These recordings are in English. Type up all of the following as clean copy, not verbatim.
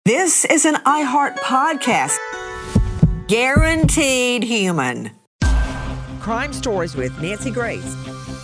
This is an iHeart podcast. Guaranteed human. Crime Stories with Nancy Grace.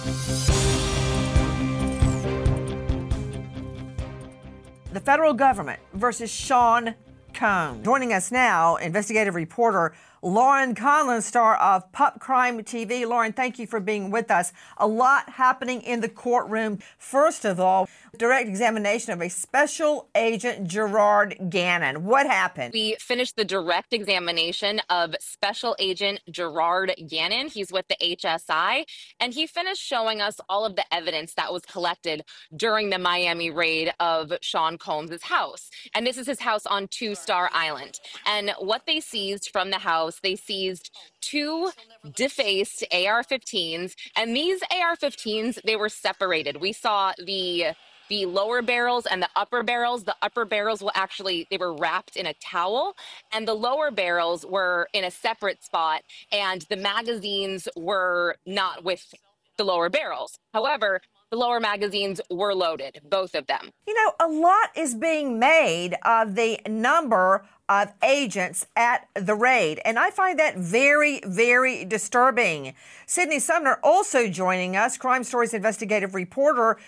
The federal government versus Sean Combs. Joining us now, investigative reporter Lauren Conlon, star of Pup Crime TV. Lauren, thank you for being with us. A lot happening in the courtroom. First of all, direct examination of a special agent, Gerard Gannon. What happened? We finished the direct examination of Special Agent Gerard Gannon. He's with the HSI, and he finished showing us all of the evidence that was collected during the Miami raid of Sean Combs' house. And this is his house on Two Star Island. And what they seized from the house, they seized two defaced AR-15s, and these AR-15s, they were separated. We saw the lower barrels and the upper barrels. The upper barrels they were wrapped in a towel, and the lower barrels were in a separate spot, and the magazines were not with the lower barrels. However, the lower magazines were loaded, both of them. You know, a lot is being made of the number of agents at the raid, and I find that very, very disturbing. Sydney Sumner also joining us, Crime Stories investigative reporter.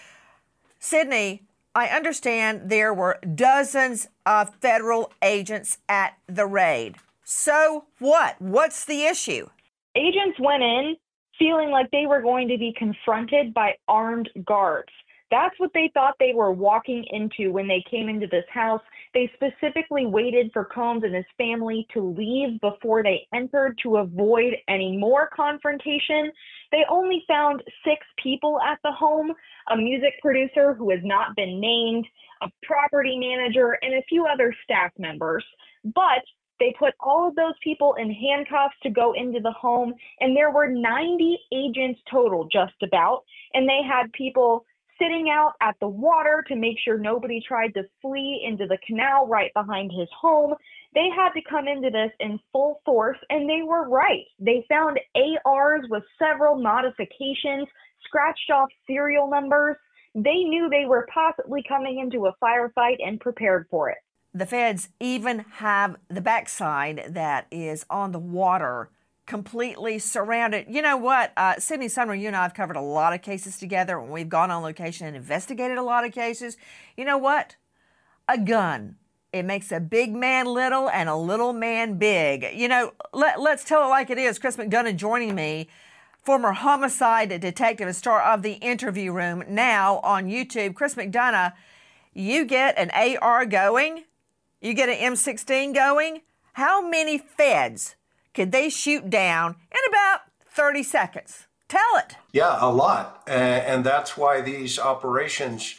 Sydney, I understand there were dozens of federal agents at the raid. So what? What's the issue? Agents went in feeling like they were going to be confronted by armed guards. That's what they thought they were walking into when they came into this house. They specifically waited for Combs and his family to leave before they entered to avoid any more confrontation. They only found 6 people at the home, a music producer who has not been named, a property manager, and a few other staff members. But they put all of those people in handcuffs to go into the home, and there were 90 agents total, just about, and they had people sitting out at the water to make sure nobody tried to flee into the canal right behind his home. They had to come into this in full force, and they were right. They found ARs with several modifications, scratched off serial numbers. They knew they were possibly coming into a firefight and prepared for it. The feds even have the backside that is on the water completely surrounded. You know what, Sydney Sumner, you and I have covered a lot of cases together when we've gone on location and investigated a lot of cases. You know what? A gun. It makes a big man little and a little man big. You know, let's tell it like it is. Chris McDonough joining me, former homicide detective and star of The Interview Room, now on YouTube. Chris McDonough, you get an AR going, you get an M16 going. How many feds could they shoot down in about 30 seconds? Tell it. Yeah, a lot. And that's why these operations,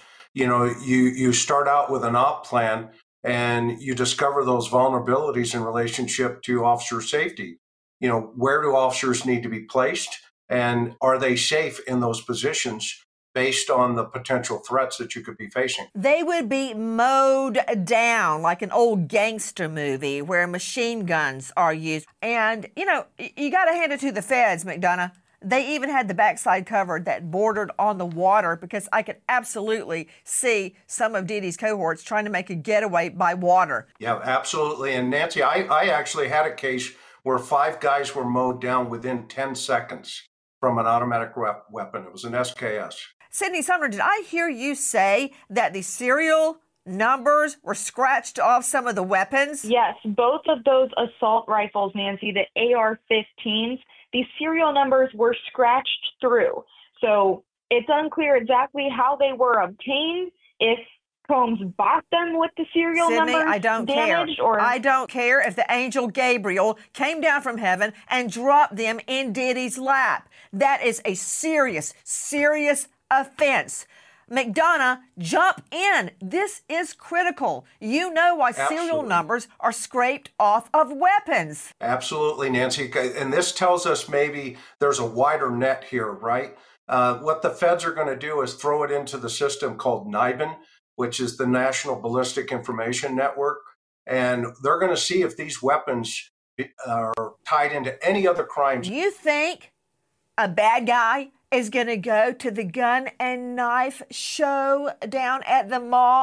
you start out with an op plan and you discover those vulnerabilities in relationship to officer safety. Where do officers need to be placed, and are they safe in those positions based on the potential threats that you could be facing? They would be mowed down like an old gangster movie where machine guns are used. And, you got to hand it to the feds, McDonough. They even had the backside covered that bordered on the water, because I could absolutely see some of Dee Dee's cohorts trying to make a getaway by water. Yeah, absolutely. And Nancy, I actually had a case where 5 guys were mowed down within 10 seconds from an automatic weapon. It was an SKS. Sydney Sumner, did I hear you say that the serial numbers were scratched off some of the weapons? Yes, both of those assault rifles, Nancy, the AR-15s, the serial numbers were scratched through. So it's unclear exactly how they were obtained, if Combs bought them with the serial Sydney, numbers I don't damaged, care. or I don't care if the angel Gabriel came down from heaven and dropped them in Diddy's lap. That is a serious, serious offense. McDonough, jump in. This is critical. You know why serial numbers are scraped off of weapons. Absolutely, Nancy. And this tells us maybe there's a wider net here, right? What the feds are going to do is throw it into the system called NIBIN, which is the National Ballistic Information Network. And they're going to see if these weapons are tied into any other crimes. You think a bad guy is going to go to the gun and knife show down at the mall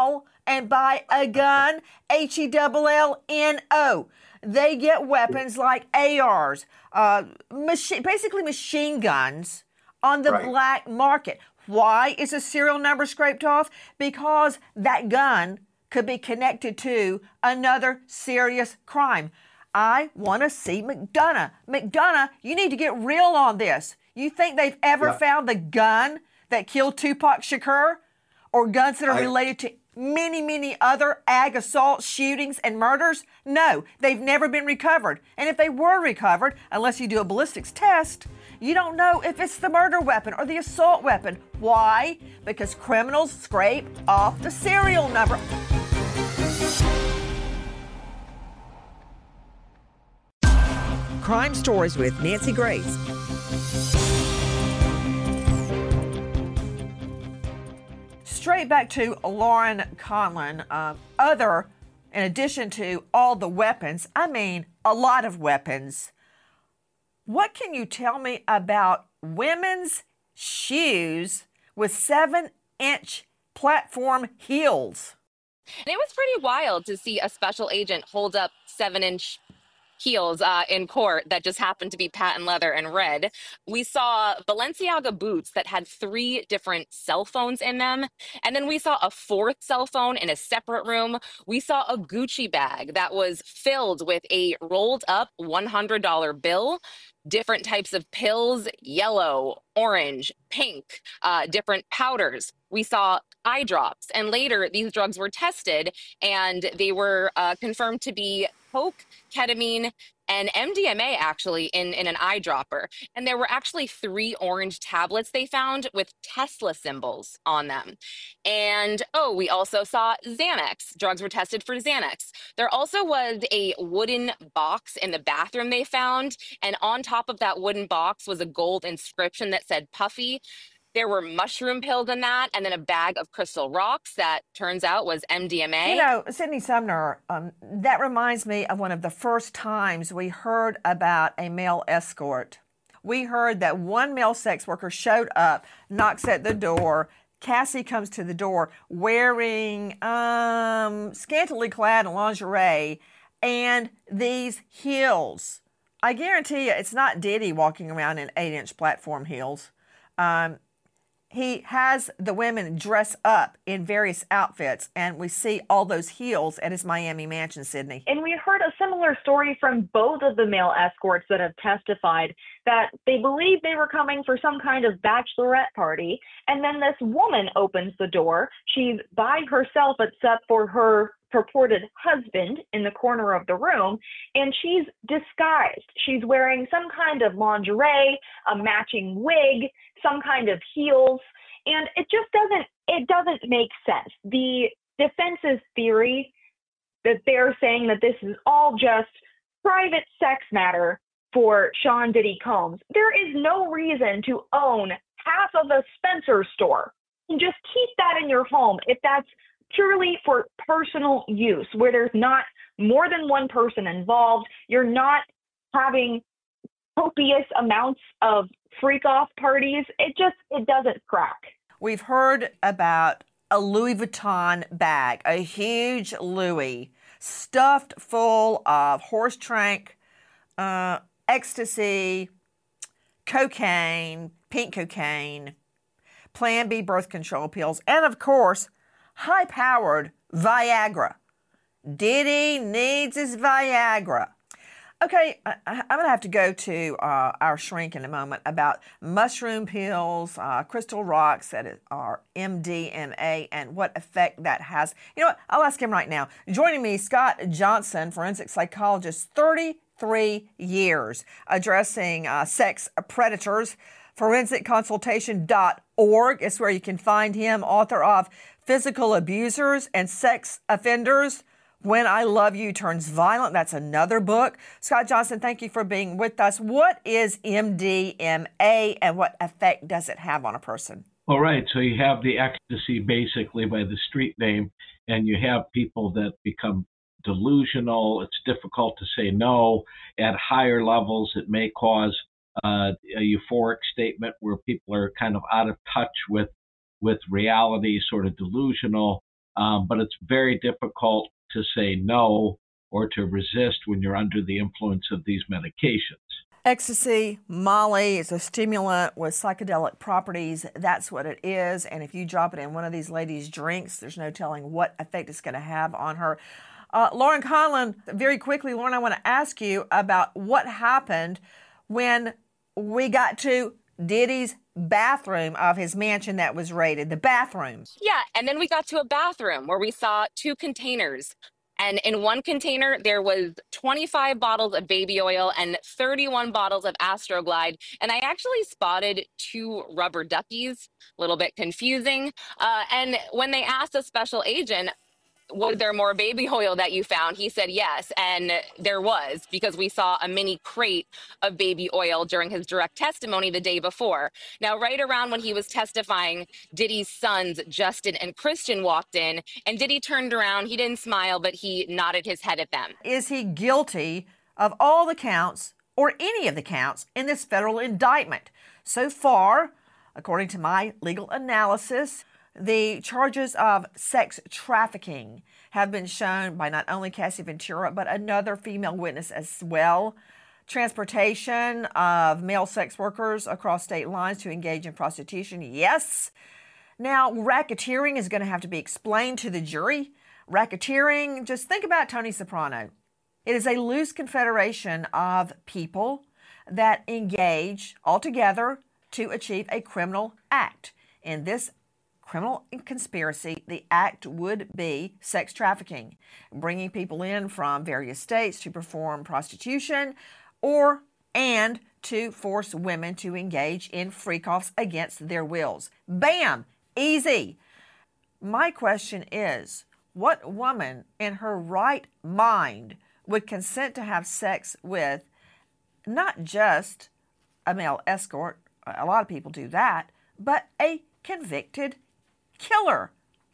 and buy a gun, HELLNO. They get weapons like ARs, basically machine guns on the black market. Why is a serial number scraped off? Because that gun could be connected to another serious crime. I want to see McDonough. McDonough, you need to get real on this. You think they've ever found the gun that killed Tupac Shakur? Or guns that are related to many, many other ag assault shootings and murders? No, they've never been recovered. And if they were recovered, unless you do a ballistics test, you don't know if it's the murder weapon or the assault weapon. Why? Because criminals scrape off the serial number. Crime Stories with Nancy Grace. Straight back to Lauren Conlin. In addition to all the weapons, I mean a lot of weapons, what can you tell me about women's shoes with 7-inch platform heels? And it was pretty wild to see a special agent hold up 7-inch heels in court that just happened to be patent leather and red. We saw Balenciaga boots that had 3 different cell phones in them. And then we saw a 4th cell phone in a separate room. We saw a Gucci bag that was filled with a rolled up $100 bill, different types of pills, yellow, orange, pink, different powders. We saw eye drops, and later these drugs were tested and they were confirmed to be coke, ketamine, and MDMA actually in an eyedropper. And there were actually 3 orange tablets they found with Tesla symbols on them. And we also saw Xanax. Drugs were tested for Xanax. There also was a wooden box in the bathroom they found. And on top of that wooden box was a gold inscription that said Puffy. There were mushroom pills in that, and then a bag of crystal rocks that turns out was MDMA. You know, Sydney Sumner, that reminds me of one of the first times we heard about a male escort. We heard that one male sex worker showed up, knocks at the door. Cassie comes to the door wearing scantily clad in lingerie and these heels. I guarantee you it's not Diddy walking around in 8-inch platform heels. He has the women dress up in various outfits, and we see all those heels at his Miami mansion, Sydney. And we heard a similar story from both of the male escorts that have testified that they believed they were coming for some kind of bachelorette party. And then this woman opens the door. She's by herself except for her purported husband in the corner of the room, and she's disguised. She's wearing some kind of lingerie, a matching wig, some kind of heels, and it doesn't make sense. The defense's theory that they're saying that this is all just private sex matter for Sean Diddy Combs. There is no reason to own half of a Spencer store and just keep that in your home if that's purely for personal use, where there's not more than one person involved. You're not having copious amounts of freak-off parties. It doesn't crack. We've heard about a Louis Vuitton bag, a huge Louis, stuffed full of horse trank, ecstasy, cocaine, pink cocaine, Plan B birth control pills, and of course, high-powered Viagra. Diddy needs his Viagra. Okay, I'm going to have to go to our shrink in a moment about mushroom pills, crystal rocks that are MDMA, and what effect that has. You know what? I'll ask him right now. Joining me, Scott Johnson, forensic psychologist, 33 years addressing sex predators. ForensicConsultation.org is where you can find him, author of Physical Abusers and Sex Offenders, When I Love You Turns Violent. That's another book. Scott Johnson, thank you for being with us. What is MDMA and what effect does it have on a person? All right. So you have the ecstasy basically by the street name, and you have people that become delusional. It's difficult to say no. At higher levels, it may cause a euphoric statement where people are kind of out of touch with reality, sort of delusional. but it's very difficult to say no or to resist when you're under the influence of these medications. Ecstasy, Molly, is a stimulant with psychedelic properties. That's what it is. And if you drop it in one of these ladies' drinks, there's no telling what effect it's going to have on her. Lauren Conlon, very quickly, Lauren, I want to ask you about what happened when we got to Diddy's bathroom of his mansion that was raided, the bathroom. Yeah, and then we got to a bathroom where we saw 2 containers. And in one container, there was 25 bottles of baby oil and 31 bottles of Astroglide. And I actually spotted 2 rubber duckies, a little bit confusing. And when they asked a special agent, was there more baby oil that you found? He said yes, and there was, because we saw a mini crate of baby oil during his direct testimony the day before. Now, right around when he was testifying, Diddy's sons, Justin and Christian, walked in, and Diddy turned around. He didn't smile, but he nodded his head at them. Is he guilty of all the counts or any of the counts in this federal indictment? So far, according to my legal analysis, the charges of sex trafficking have been shown by not only Cassie Ventura, but another female witness as well. Transportation of male sex workers across state lines to engage in prostitution, yes. Now, racketeering is going to have to be explained to the jury. Racketeering, just think about Tony Soprano. It is a loose confederation of people that engage altogether to achieve a criminal act. In this criminal conspiracy, the act would be sex trafficking, bringing people in from various states to perform prostitution and to force women to engage in freak-offs against their wills. Bam! Easy. My question is, what woman in her right mind would consent to have sex with not just a male escort, a lot of people do that, but a convicted killer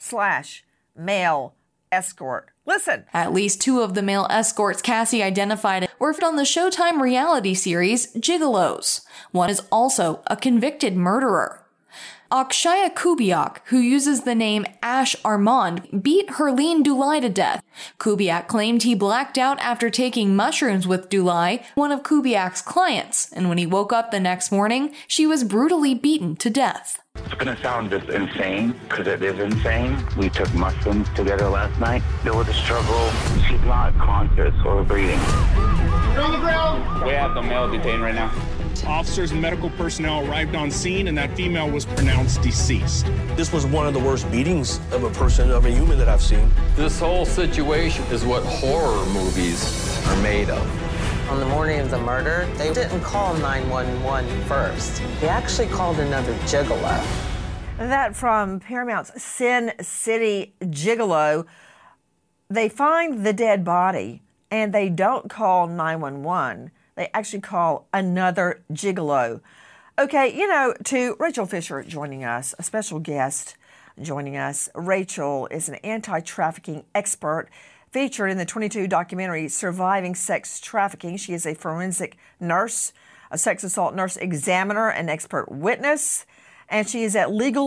/ male escort? Listen. At least 2 of the male escorts Cassie identified were on the Showtime reality series Gigolos. One is also a convicted murderer. Akshaya Kubiak, who uses the name Ash Armand, beat Herline Dulai to death. Kubiak claimed he blacked out after taking mushrooms with Dulai, one of Kubiak's clients, and when he woke up the next morning, she was brutally beaten to death. It's going to sound just insane, because it is insane. We took mushrooms together last night. There was a struggle. She's not conscious or breathing. You're on the ground! We have the male detained right now. Officers and medical personnel arrived on scene, and that female was pronounced deceased. This was one of the worst beatings of a human that I've seen. This whole situation is what horror movies are made of. On the morning of the murder, they didn't call 911 first. They actually called another gigolo. That from Paramount's Sin City Gigolo. They find the dead body, and they don't call 911. They actually call another gigolo. Okay, to Rachel Fisher joining us, a special guest joining us. Rachel is an anti-trafficking expert featured in the 22 documentary Surviving Sex Trafficking. She is a forensic nurse, a sex assault nurse examiner, an expert witness, and she is at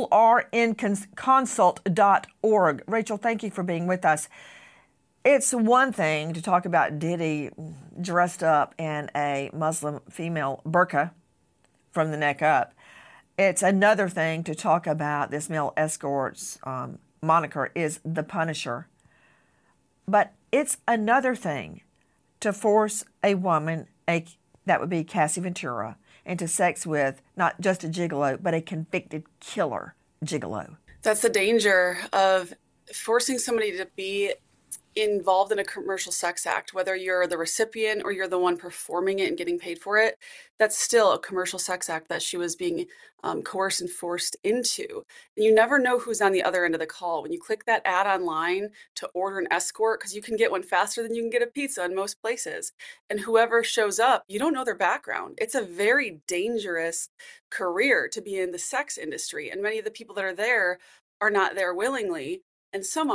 legalrnconsult.org. Rachel, thank you for being with us. It's one thing to talk about Diddy dressed up in a Muslim female burqa from the neck up. It's another thing to talk about this male escort's moniker is the Punisher. But it's another thing to force a woman, that would be Cassie Ventura, into sex with not just a gigolo, but a convicted killer gigolo. That's the danger of forcing somebody to be involved in a commercial sex act, whether you're the recipient or you're the one performing it and getting paid for it. That's still a commercial sex act that she was being coerced and forced into. And you never know who's on the other end of the call. When you click that ad online to order an escort, because you can get one faster than you can get a pizza in most places, and whoever shows up, you don't know their background. It's a very dangerous career to be in the sex industry, and many of the people that are there are not there willingly, and some are,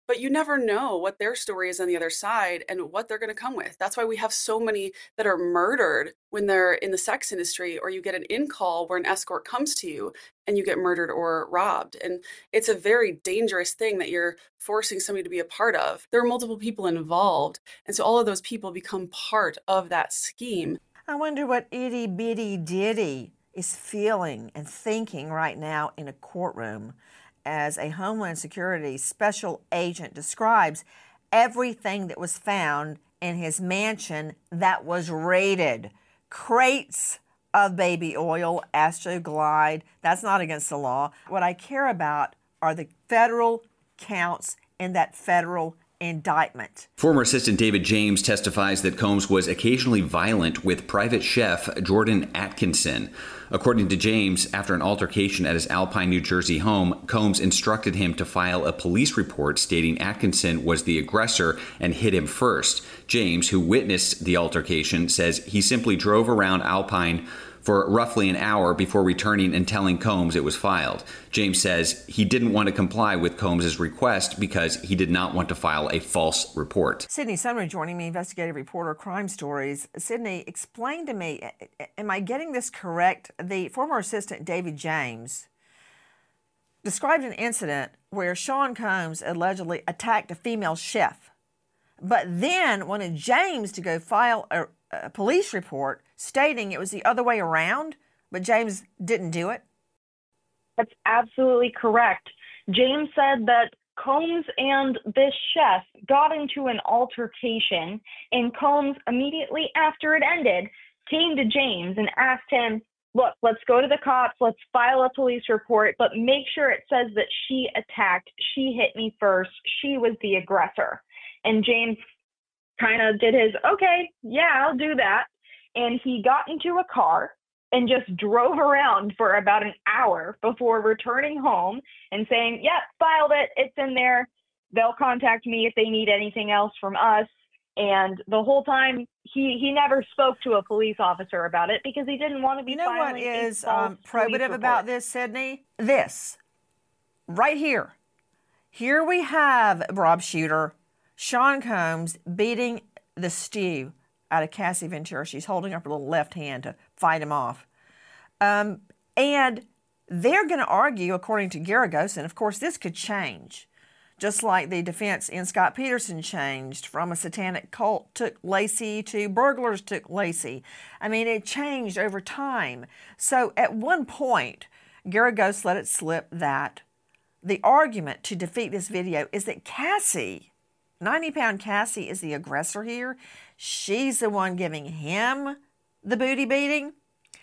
but you never know what their story is on the other side and what they're going to come with. That's why we have so many that are murdered when they're in the sex industry, or you get an in-call where an escort comes to you and you get murdered or robbed. And it's a very dangerous thing that you're forcing somebody to be a part of. There are multiple people involved, and so all of those people become part of that scheme. I wonder what itty bitty Diddy is feeling and thinking right now in a courtroom as a Homeland Security special agent describes everything that was found in his mansion that was raided. Crates of baby oil, Astroglide. That's not against the law. What I care about are the federal counts in that federal indictment. Former Assistant David James testifies that Combs was occasionally violent with private chef Jordan Atkinson. According to James, after an altercation at his Alpine, New Jersey home, Combs instructed him to file a police report stating Atkinson was the aggressor and hit him first. James, who witnessed the altercation, says he simply drove around Alpine for roughly an hour before returning and telling Combs it was filed. James says he didn't want to comply with Combs' request because he did not want to file a false report. Sydney Sumner joining me, investigative reporter, Crime Stories. Sydney, explain to me, am I getting this correct? The former assistant David James described an incident where Sean Combs allegedly attacked a female chef, but then wanted James to go file a police report stating it was the other way around, but James didn't do it? That's absolutely correct. James said that Combs and this chef got into an altercation, and Combs, immediately after it ended, came to James and asked him, look, let's go to the cops, let's file a police report, but make sure it says that she attacked, she hit me first, she was the aggressor. And James kind of did his, okay, yeah, I'll do that. And he got into a car and just drove around for about an hour before returning home and saying, yep, filed it, it's in there. They'll contact me if they need anything else from us. And the whole time, he never spoke to a police officer about it because he didn't want to be filing. You know what is probative about this, Sydney? This, right here. Here we have Rob Shooter, Sean Combs beating the stew out of Cassie Ventura. She's holding up her little left hand to fight him off. And they're going to argue, according to Garagos, and of course this could change, just like the defense in Scott Peterson changed from a satanic cult took Lacey to burglars took Lacey. I mean, it changed over time. So at one point, Garagos let it slip that the argument to defeat this video is that Cassie, 90-pound Cassie, is the aggressor here. She's the one giving him the booty beating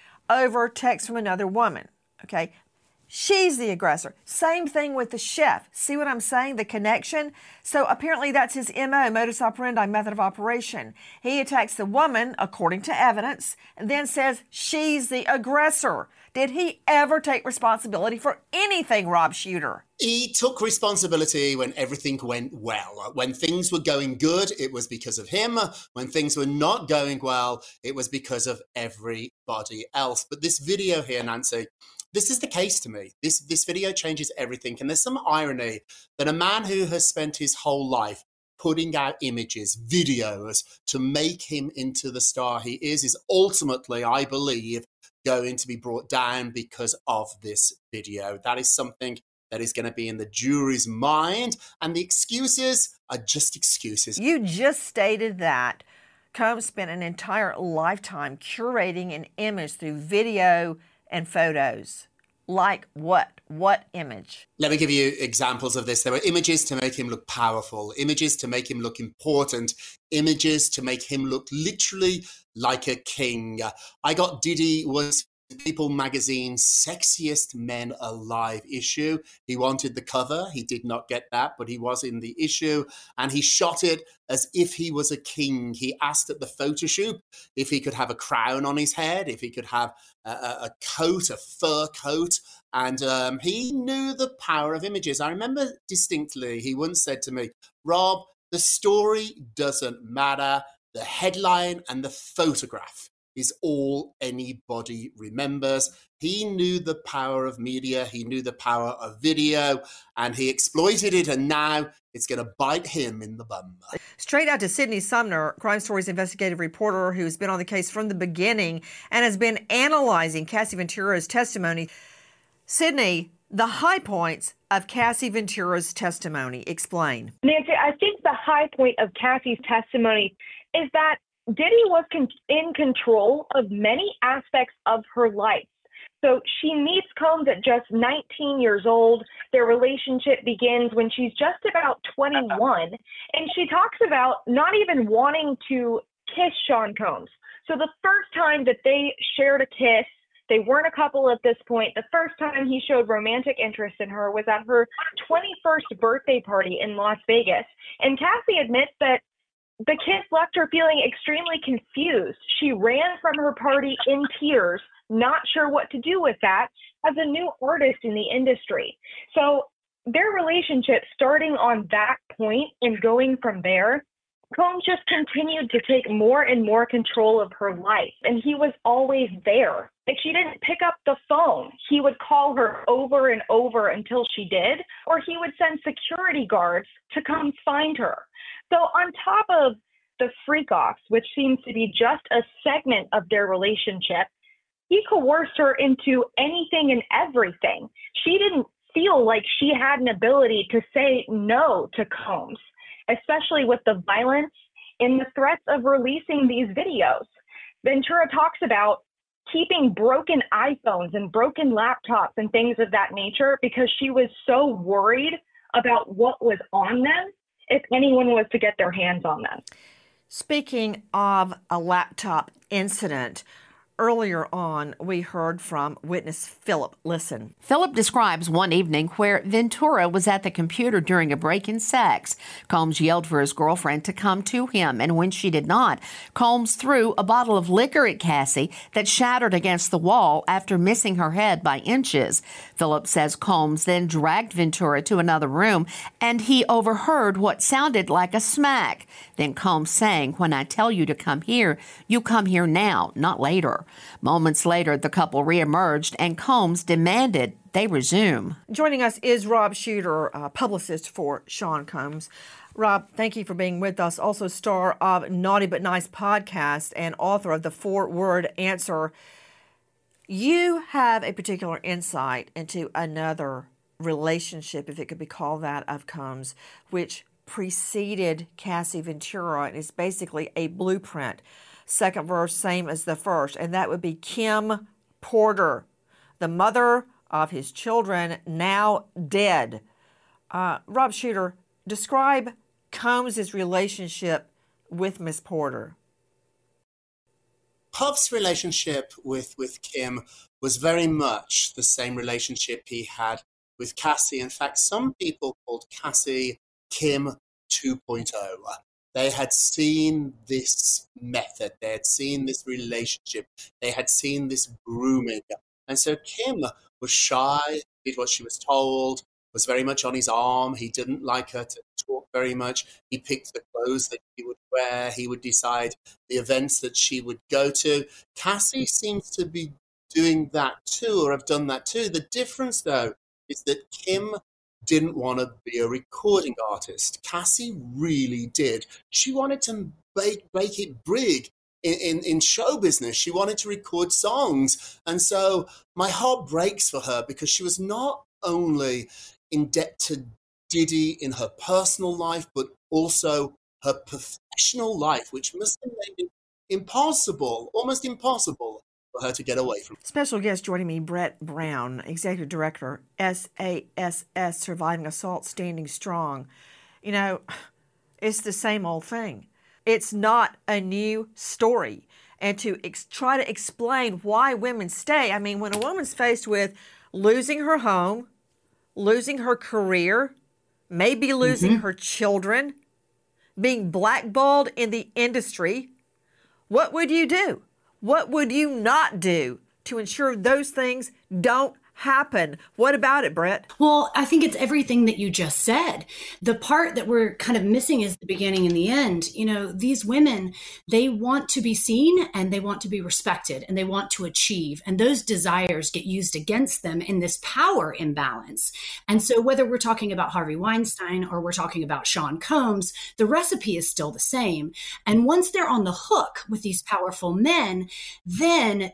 over text from another woman, okay? She's the aggressor. Same thing with the chef. See what I'm saying? The connection? So apparently that's his MO, modus operandi, method of operation. He attacks the woman, according to evidence, and then says she's the aggressor. Did he ever take responsibility for anything, Rob Shooter? He took responsibility when everything went well. When things were going good, it was because of him. When things were not going well, it was because of everybody else. But this video here, Nancy, this is the case to me. This video changes everything. And there's some irony that a man who has spent his whole life putting out images, videos to make him into the star he is ultimately, I believe, going to be brought down because of this video. That is something that is going to be in the jury's mind, and the excuses are just excuses. You just stated that Combs spent an entire lifetime curating an image through video and photos. Like what? What image? Let me give you examples of this. There were images to make him look powerful, images to make him look important, images to make him look literally like a king. I Got Diddy was People Magazine's Sexiest Men Alive issue. He wanted the cover. He did not get that, but he was in the issue, and he shot it as if he was a king. He asked at the photo shoot if he could have a crown on his head, if he could have a coat, a fur coat, and he knew the power of images. I remember distinctly, he once said to me, Rob, the story doesn't matter, the headline and the photograph is all anybody remembers. He knew the power of media, he knew the power of video, and he exploited it, and now it's going to bite him in the bum. Straight out to Sydney Sumner, Crime Stories investigative reporter who's been on the case from the beginning and has been analyzing Cassie Ventura's testimony. Sydney, the high points of Cassie Ventura's testimony. Explain. Nancy, I think the high point of Cassie's testimony is that Diddy was in control of many aspects of her life. So she meets Combs at just 19 years old. Their relationship begins when she's just about 21. And she talks about not even wanting to kiss Sean Combs. So the first time that they shared a kiss, they weren't a couple at this point. The first time he showed romantic interest in her was at her 21st birthday party in Las Vegas. And Cassie admits that the kiss left her feeling extremely confused. She ran from her party in tears, not sure what to do with that as a new artist in the industry. So their relationship starting on that point and going from there, Combs just continued to take more and more control of her life. And he was always there. Like, she didn't pick up the phone. He would call her over and over until she did, or he would send security guards to come find her. So on top of the freak-offs, which seems to be just a segment of their relationship, he coerced her into anything and everything. She didn't feel like she had an ability to say no to Combs, especially with the violence and the threats of releasing these videos. Ventura talks about keeping broken iPhones and broken laptops and things of that nature because she was so worried about what was on them if anyone was to get their hands on them. Speaking of a laptop incident, earlier on, we heard from witness Philip. Listen. Philip describes one evening where Ventura was at the computer during a break in sex. Combs yelled for his girlfriend to come to him, and when she did not, Combs threw a bottle of liquor at Cassie that shattered against the wall after missing her head by inches. Philip says Combs then dragged Ventura to another room, and he overheard what sounded like a smack. Then Combs saying, "When I tell you to come here, you come here now, not later." Moments later, the couple reemerged and Combs demanded they resume. Joining us is Rob Shuter, publicist for Sean Combs. Rob, thank you for being with us. Also star of Naughty But Nice podcast and author of the 4-Word Answer. You have a particular insight into another relationship, if it could be called that, of Combs, which preceded Cassie Ventura and is basically a blueprint. Second verse, same as the first, and that would be Kim Porter, the mother of his children, now dead. Rob Shuter, describe Combs' relationship with Miss Porter. Puff's relationship with Kim was very much the same relationship he had with Cassie. In fact, some people called Cassie Kim 2.0. They had seen this method, they had seen this relationship, they had seen this grooming. And so Kim was shy, did what she was told, was very much on his arm. He didn't like her to talk very much. He picked the clothes that he would wear. He would decide the events that she would go to. Cassie seems to be doing that too, or have done that too. The difference, though, is that Kim didn't want to be a recording artist. Cassie really did. She wanted to make it big in show business. She wanted to record songs. And so my heart breaks for her because she was not only in debt to Diddy in her personal life, but also her professional life, which must have made it impossible, almost impossible, for her to get away from. Special guest joining me, Brett Brown, Executive Director, SASS, Surviving Assault, Standing Strong. You know, it's the same old thing. It's not a new story. And to try to explain why women stay, I mean, when a woman's faced with losing her home, losing her career, maybe losing her children, being blackballed in the industry, what would you do? What would you not do to ensure those things don't happen. What about it, Brett? Well, I think it's everything that you just said. The part that we're kind of missing is the beginning and the end. You know, these women, they want to be seen and they want to be respected and they want to achieve. And those desires get used against them in this power imbalance. And so whether we're talking about Harvey Weinstein or we're talking about Sean Combs, the recipe is still the same. And once they're on the hook with these powerful men, then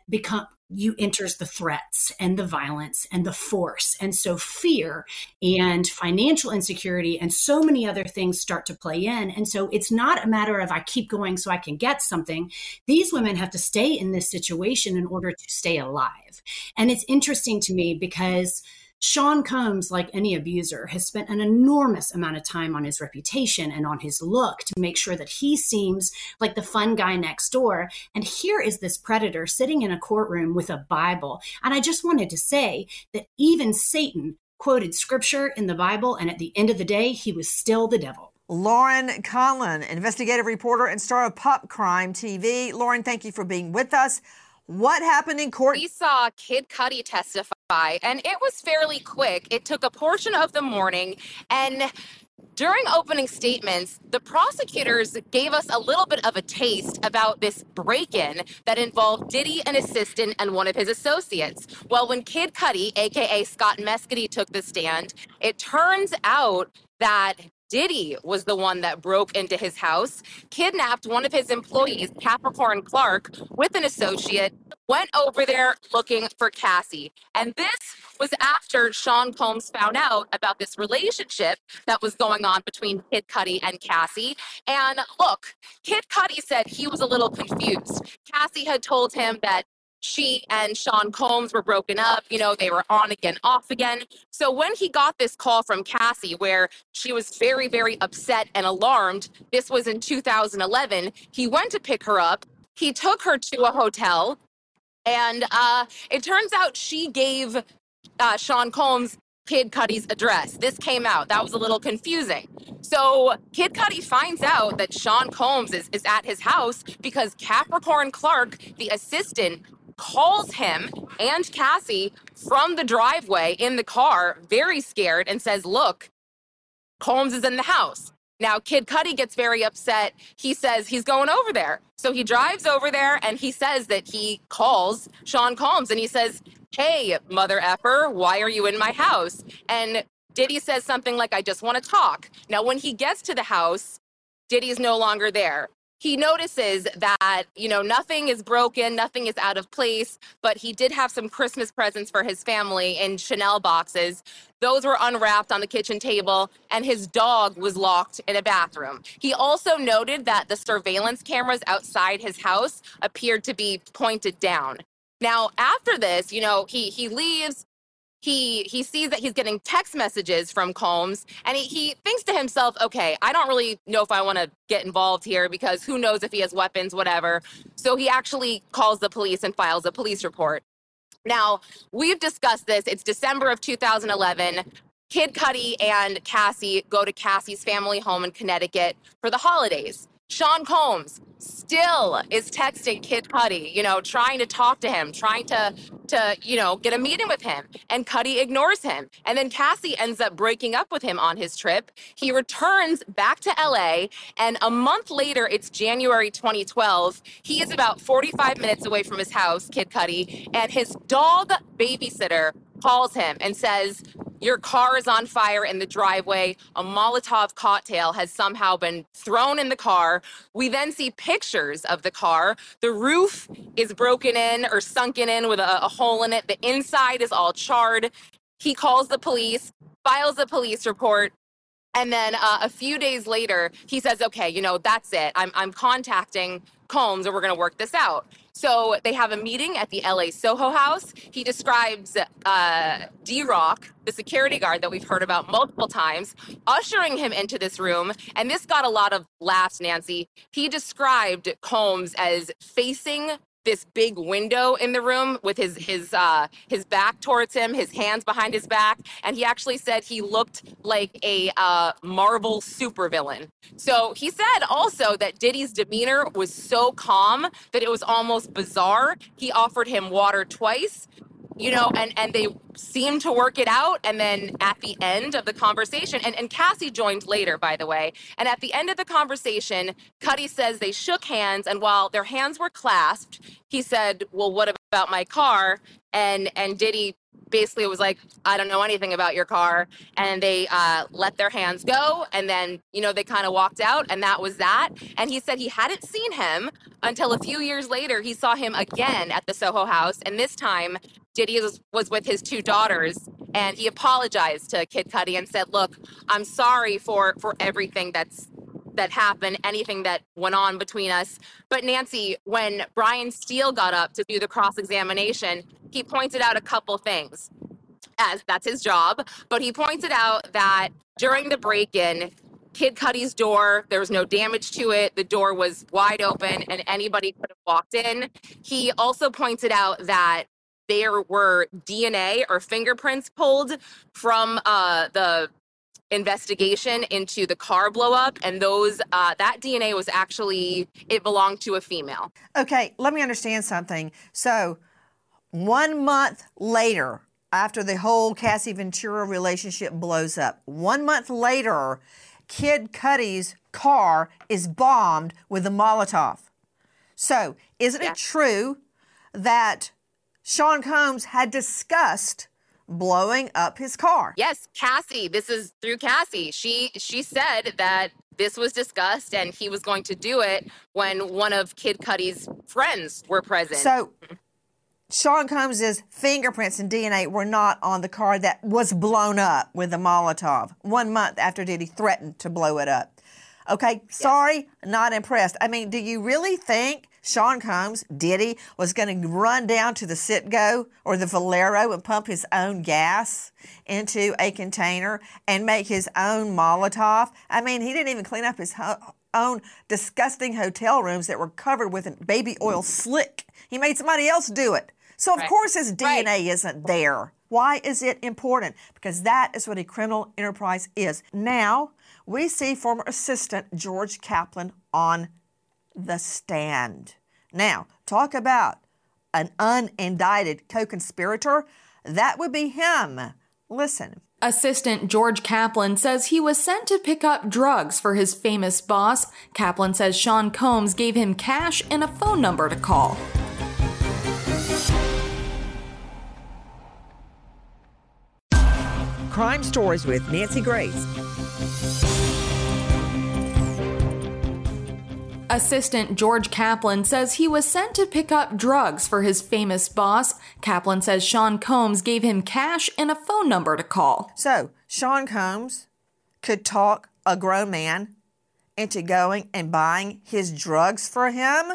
enters the threats and the violence and the force. And so fear and financial insecurity and so many other things start to play in. And so it's not a matter of I keep going so I can get something. These women have to stay in this situation in order to stay alive. And it's interesting to me because Sean Combs, like any abuser, has spent an enormous amount of time on his reputation and on his look to make sure that he seems like the fun guy next door. And here is this predator sitting in a courtroom with a Bible. And I just wanted to say that even Satan quoted scripture in the Bible, and at the end of the day, he was still the devil. Lauren Conlon, investigative reporter and star of Pop Crime TV. Lauren, thank you for being with us. What happened in court? We saw Kid Cudi testify, and it was fairly quick. It took a portion of the morning, and during opening statements, the prosecutors gave us a little bit of a taste about this break-in that involved Diddy, an assistant, and one of his associates. Well, when Kid Cudi, aka Scott Mescudi, took the stand, it turns out that Diddy was the one that broke into his house, kidnapped one of his employees, Capricorn Clark, with an associate, went over there looking for Cassie. And this was after Sean Combs found out about this relationship that was going on between Kid Cudi and Cassie. And look, Kid Cudi said he was a little confused. Cassie had told him that she and Sean Combs were broken up. You know, they were on again, off again. So when he got this call from Cassie, where she was very, very upset and alarmed, this was in 2011, he went to pick her up. He took her to a hotel, and it turns out she gave Sean Combs Kid Cudi's address. This came out. That was a little confusing. So Kid Cudi finds out that Sean Combs is at his house because Capricorn Clark, the assistant, calls him and Cassie from the driveway in the car, very scared, and says, look, Combs is in the house. Now, Kid Cudi gets very upset. He says he's going over there. So he drives over there and he says that he calls Sean Combs and he says, hey, mother effer, why are you in my house? And Diddy says something like, I just want to talk. Now, when he gets to the house, Diddy's no longer there. He notices that, you know, nothing is broken, nothing is out of place, but he did have some Christmas presents for his family in Chanel boxes. Those were unwrapped on the kitchen table, and his dog was locked in a bathroom. He also noted that the surveillance cameras outside his house appeared to be pointed down. Now, after this, you know, he leaves. He sees that he's getting text messages from Combs, and he thinks to himself, okay, I don't really know if I want to get involved here because who knows if he has weapons, whatever. So he actually calls the police and files a police report. Now, we've discussed this. It's December of 2011. Kid Cudi and Cassie go to Cassie's family home in Connecticut for the holidays. Sean Combs still is texting Kid Cudi, you know, trying to talk to him, trying to you know, get a meeting with him. And Cudi ignores him. And then Cassie ends up breaking up with him on his trip. He returns back to LA. And a month later, it's January 2012. He is about 45 minutes away from his house, Kid Cudi, and his dog babysitter calls him and says, your car is on fire in the driveway. A Molotov cocktail has somehow been thrown in the car. We then see pictures of the car. The roof is broken in or sunken in with a hole in it. The inside is all charred. He calls the police, files a police report. And then a few days later, he says, okay, you know, that's it. I'm contacting Combs and we're going to work this out. So they have a meeting at the LA Soho House. He describes D-Rock, the security guard that we've heard about multiple times, ushering him into this room. And this got a lot of laughs, Nancy. He described Combs as facing this big window in the room with his back towards him, his hands behind his back, and he actually said he looked like a Marvel supervillain. So he said also that Diddy's demeanor was so calm that it was almost bizarre. He offered him water twice. and they seemed to work it out. And then at the end of the conversation, and Cassie joined later, by the way, and at the end of the conversation, Cuddy says they shook hands, and while their hands were clasped, he said, well, what about my car? And Diddy basically was like, I don't know anything about your car. And they let their hands go. And then, they kind of walked out, and that was that. And he said he hadn't seen him until a few years later. He saw him again at the Soho House. And this time, Diddy was with his 2 daughters. And he apologized to Kid Cudi and said, look, I'm sorry for everything that happened, anything that went on between us. But Nancy, when Brian Steele got up to do the cross-examination, he pointed out a couple things, as that's his job. But he pointed out that during the break-in, Kid Cudi's door, there was no damage to it. The door was wide open and anybody could have walked in. He also pointed out that there were DNA or fingerprints pulled from the investigation into the car blow up, and those that DNA was actually, it belonged to a female. Okay, let me understand something. So 1 month later, after the whole Cassie Ventura relationship blows up, 1 month later, Kid Cudi's car is bombed with a Molotov. So isn't it true that Sean Combs had discussed blowing up his car? Yes, Cassie. This is through Cassie. She said that this was discussed and he was going to do it when one of Kid Cudi's friends were present. So Sean Combs' fingerprints and DNA were not on the car that was blown up with a Molotov 1 month after Diddy threatened to blow it up. Okay, sorry, not impressed. I mean, do you really think Sean Combs, Diddy, was going to run down to the Citgo or the Valero and pump his own gas into a container and make his own Molotov? I mean, he didn't even clean up his own disgusting hotel rooms that were covered with baby oil slick. He made somebody else do it. So, of course, his DNA isn't there. Why is it important? Because that is what a criminal enterprise is. Now, we see former assistant George Kaplan on the stand. Now, talk about an unindicted co-conspirator. That would be him. Listen. Assistant George Kaplan says he was sent to pick up drugs for his famous boss. Kaplan says Sean Combs gave him cash and a phone number to call. Crime Stories with Nancy Grace. Assistant George Kaplan says he was sent to pick up drugs for his famous boss. Kaplan says Sean Combs gave him cash and a phone number to call. So, Sean Combs could talk a grown man into going and buying his drugs for him?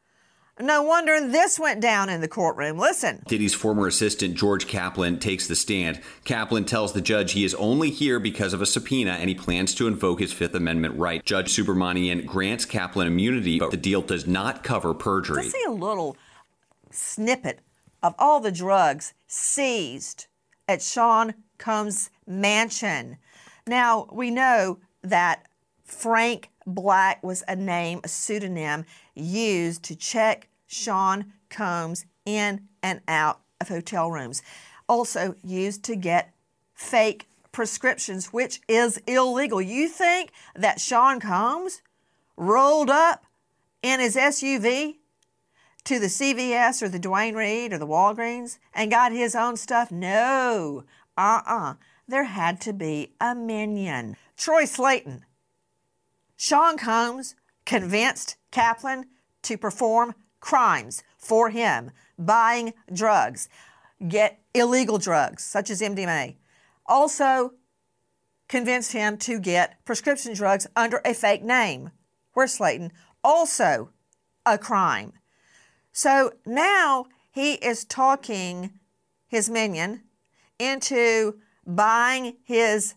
No wonder this went down in the courtroom. Listen. Diddy's former assistant, George Kaplan, takes the stand. Kaplan tells the judge he is only here because of a subpoena and he plans to invoke his Fifth Amendment right. Judge Subramanian grants Kaplan immunity, but the deal does not cover perjury. Let's see a little snippet of all the drugs seized at Sean Combs' mansion. Now, we know that Frank Black was a name, a pseudonym used to check Sean Combs in and out of hotel rooms. Also used to get fake prescriptions, which is illegal. You think that Sean Combs rolled up in his SUV to the CVS or the Duane Reade or the Walgreens and got his own stuff? No. There had to be a minion. Troy Slayton. Sean Combs convinced Kaplan to perform crimes for him, buying drugs, get illegal drugs such as MDMA. Also convinced him to get prescription drugs under a fake name. Where's Slayton? Also a crime. So now he is talking his minion into buying his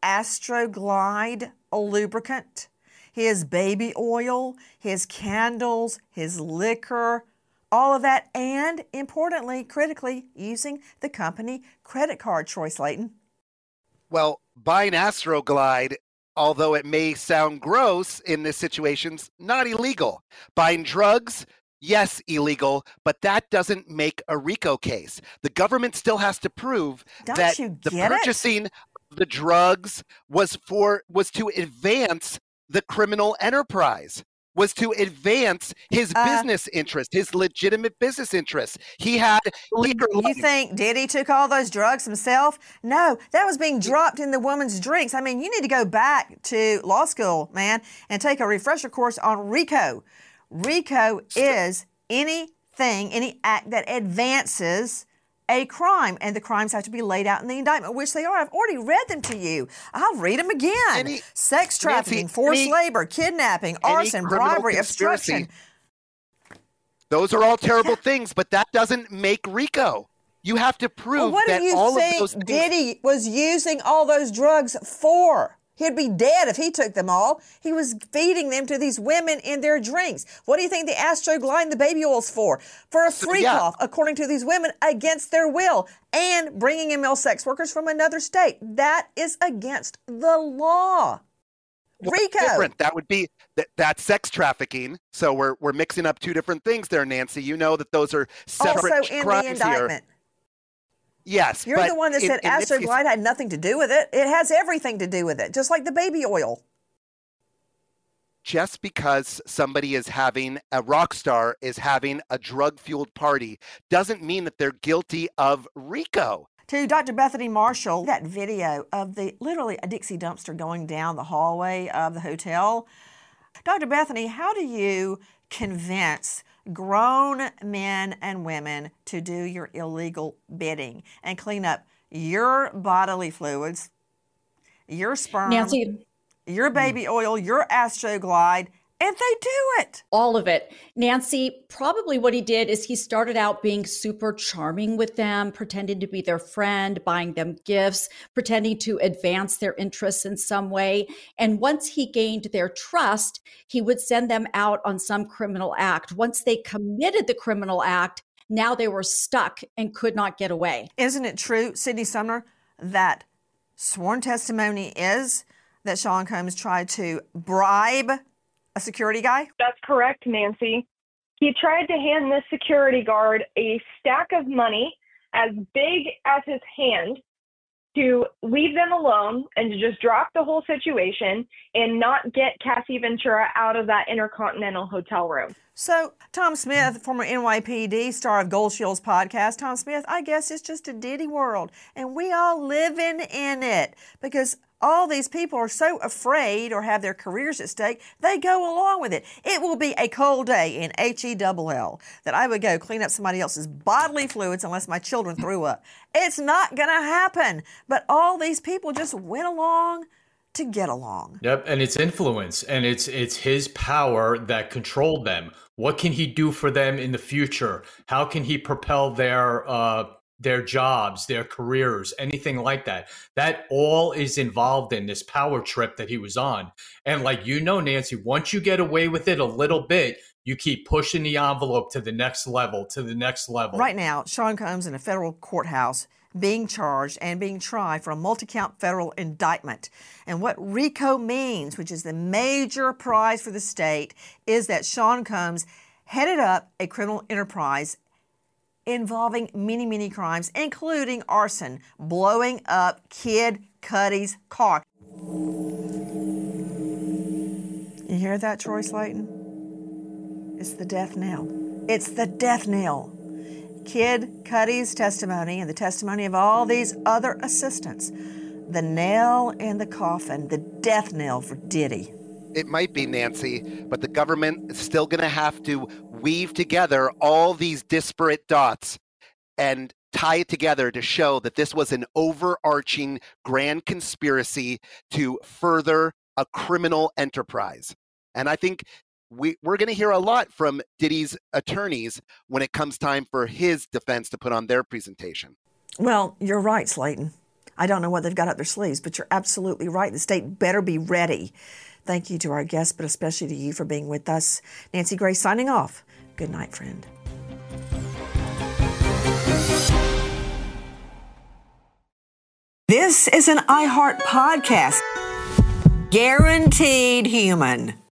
Astroglide lubricant, his baby oil, his candles, his liquor, all of that, and importantly, critically, using the company credit card, Troy Slayton. Well, buying Astroglide, although it may sound gross in this situation's not illegal. Buying drugs yes, illegal, but that doesn't make a RICO case. The government still has to prove that the purchasing of the drugs was to advance the criminal enterprise, was to advance his business interest, his legitimate business interest. He had liquor. You think Diddy took all those drugs himself? No, that was being dropped in the woman's drinks. I mean, you need to go back to law school, man, and take a refresher course on RICO. RICO is any act that advances a crime, and the crimes have to be laid out in the indictment, which they are. I've already read them to you. I'll read them again. Sex trafficking, forced labor, kidnapping, arson, bribery, obstruction. Those are all terrible things, but that doesn't make RICO. You have to prove that all of those things... Diddy was using all those drugs for? He'd be dead if he took them all. He was feeding them to these women in their drinks. What do you think the Astroglide and the baby oil's for? For a freak-off, according to these women, against their will, and bringing in male sex workers from another state. That is against the law. RICO. Different. That would be that's sex trafficking. So we're mixing up two different things there, Nancy. You know that those are separate also in crimes the indictment. Here. Yes. You're the one that said Astroglide had nothing to do with it. It has everything to do with it, just like the baby oil. Just because somebody is having a rock star is having a drug-fueled party doesn't mean that they're guilty of RICO. To Dr. Bethany Marshall, that video of literally a Dixie dumpster going down the hallway of the hotel. Dr. Bethany, how do you convince grown men and women to do your illegal bidding and clean up your bodily fluids, your sperm, Nancy, your baby oil, your Astroglide, and they do it? All of it. Nancy, probably what he did is he started out being super charming with them, pretending to be their friend, buying them gifts, pretending to advance their interests in some way. And once he gained their trust, he would send them out on some criminal act. Once they committed the criminal act, now they were stuck and could not get away. Isn't it true, Sydney Sumner, that sworn testimony is that Sean Combs tried to bribe a security guy? That's correct, Nancy. He tried to hand this security guard a stack of money as big as his hand to leave them alone and to just drop the whole situation and not get Cassie Ventura out of that Intercontinental hotel room. So, Tom Smith, former NYPD star of Gold Shields podcast, Tom Smith, I guess it's just a Diddy world, and we all living in it because all these people are so afraid or have their careers at stake, they go along with it. It will be a cold day in HELL that I would go clean up somebody else's bodily fluids unless my children threw up. It's not going to happen. But all these people just went along to get along. Yep, and it's influence, and it's his power that controlled them. What can he do for them in the future? How can he propel their jobs, their careers, anything like that? That all is involved in this power trip that he was on. And like you know, Nancy, once you get away with it a little bit, you keep pushing the envelope to the next level, to the next level. Right now, Sean Combs in a federal courthouse being charged and being tried for a multi-count federal indictment. And what RICO means, which is the major prize for the state, is that Sean Combs headed up a criminal enterprise involving many, many crimes, including arson, blowing up Kid Cudi's car. You hear that, Troy Slayton? It's the death knell. It's the death knell. Kid Cudi's testimony and the testimony of all these other assistants. The nail in the coffin, the death knell for Diddy. It might be, Nancy, but the government is still going to have to weave together all these disparate dots and tie it together to show that this was an overarching grand conspiracy to further a criminal enterprise. And I think we're going to hear a lot from Diddy's attorneys when it comes time for his defense to put on their presentation. Well, you're right, Slayton. I don't know what they've got up their sleeves, but you're absolutely right. The state better be ready. Thank you to our guests, but especially to you for being with us. Nancy Grace signing off. Good night, friend. This is an iHeart podcast. Guaranteed human.